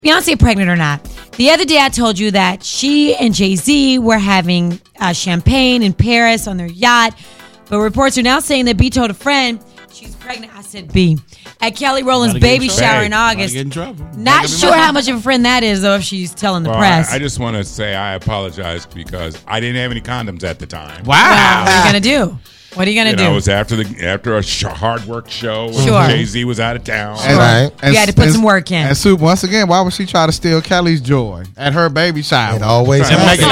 Beyonce pregnant or not? The other day I told you that she and Jay-Z were having champagne in Paris on their yacht. But reports are now saying that B told a friend she's pregnant. I said B. At Kelly Rowland's baby shower in August. Get in trouble. Not sure how much of a friend that is, though, if she's telling the press. I just want to say I apologize because I didn't have any condoms at the time. Wow. What are you going to do? What are you going to do? It was after a hard work show. Sure. Jay-Z was out of town. You had to put some work in. And Soup, once again, why would she try to steal Kelly's joy at her baby shower? It always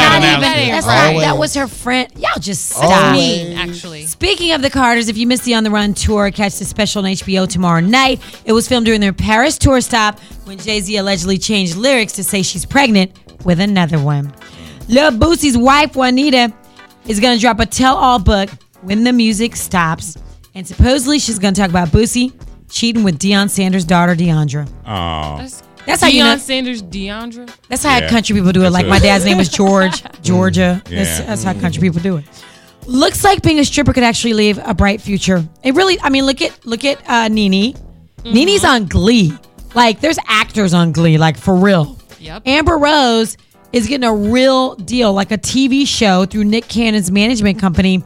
that was her friend. Y'all just stop. That's mean, actually. Speaking of the Carters, if you missed the On the Run tour, catch the special on HBO tomorrow night. It was filmed during their Paris tour stop when Jay-Z allegedly changed lyrics to say she's pregnant with another one. Lil Boosie's wife, Juanita, is going to drop a tell-all book when the music stops. And supposedly she's going to talk about Boosie cheating with Deion Sanders' daughter, Deandra. Oh. That's how you know. Deion Sanders, Deandra. That's how country people do it. Like my dad's name was George, Georgia. That's how country people do it. Looks like being a stripper could actually leave a bright future. It really, I mean, look at Nene. Nene's on Glee. Like, there's actors on Glee, like for real. Yep. Amber Rose is getting a real deal, like a TV show through Nick Cannon's management company.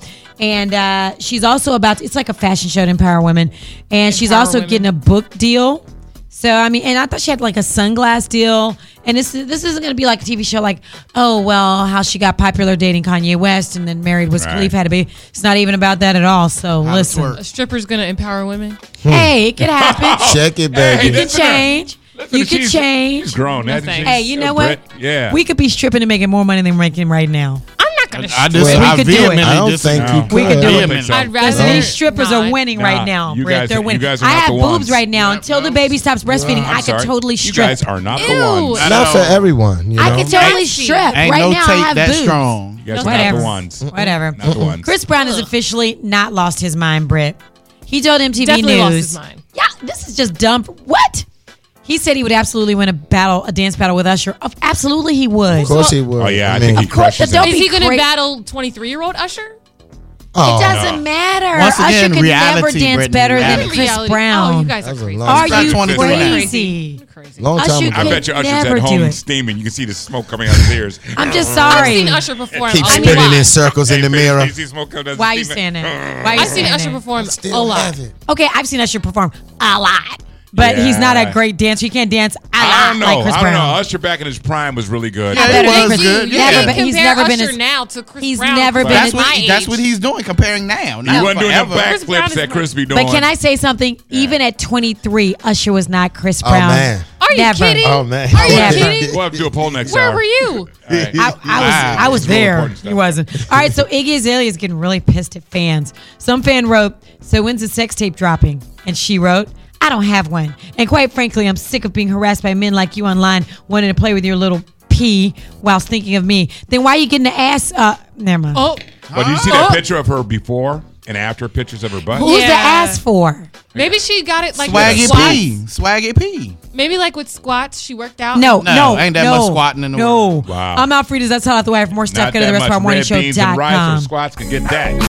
And she's also it's like a fashion show to empower women. And she's also getting a book deal. So, I mean, and I thought she had like a sunglass deal. And this isn't going to be like a TV show like, oh, well, how she got popular dating Kanye West and then married Wiz Khalifa had a baby. It's not even about that at all. So, listen. A stripper's going to empower women? Hey, it could happen. Check it, baby. You can change. You can change. She's grown. No, Hey, you know what? Yeah. We could be stripping and making more money than we're making right now. I'm not going to I could do it. I don't think you could. We could do it. I'd rather These strippers are winning Nah, right now, you Britt. guys- They're you winning. guys are I not have the boobs ones. right now. Until the baby stops breastfeeding, I could totally You strip. guys are not the Ew. ones. It's not for everyone. You know? I could totally Nasty. strip. Ain't Right no now, I tape have that boobs. strong. You guys are Whatever. not the ones. Whatever. Not the ones. Chris Brown has officially not lost his mind, Britt. He told MTV Definitely News. lost his mind. Yeah, this is just dumb. What? He said he would absolutely win a dance battle with Usher. Absolutely, he would. Of course he would. Oh, yeah. I mean, think he Of course, crushes don't it. Is be he going to cra- battle 23-year-old Usher? oh, It doesn't matter. Once again, Usher can never reality, dance Brittany, better than reality. Chris Oh, Brown. you guys are That was a crazy. long Are time. you 23 now. crazy? Crazy. Long time Usher ago. I bet you Usher's never at do home it. steaming. You can see the smoke coming out his ears. I'm just I've sorry. seen Usher perform Keep a spinning lot. in circles in the mirror. You see smoke coming out Why are the you steam- saying that? Why are you I've seen saying Usher that? perform a Still lot. have it. Okay, I've seen Usher perform a lot. But he's not a great dancer. He can't dance a I lot don't know. like Chris I don't know. Brown. Usher back in his prime was really good. Yeah, better it than was Chris- good. Never Yeah. been- he's Compare never been Usher as- now to Chris he's Brown. never been That's as- my what age. he's doing, comparing now. He Not wasn't doing the forever. Chris Brown backflips is that Chris be doing. But can I say something? Even at 23, Usher was not Chris Oh, Brown. man. Are you Never. kidding? Oh, man. Are you Never. kidding? We'll have to do a poll next Where hour. were you? All right. I was It's real there. important stuff. He wasn't. All right, so Iggy Azalea is getting really pissed at fans. Some fan wrote, "So when's the sex tape dropping?" And she wrote, "I don't have one. And quite frankly, I'm sick of being harassed by men like you online wanting to play with your little pee whilst thinking of me. Then why are you getting the ass? Never mind. Oh, But do you see that picture of her before and after pictures of her butt? Who's the Yeah. ass for? maybe she got it like with Swaggy squats. P. Swaggy P. Maybe like with squats, she worked out. No, ain't that much squatting in the No. world. Wow. I'm Alfreda's. That's all I have the way. For more stuff, Not go to that much red beans and rice or therestaurantmorningshow.com. squats can get that.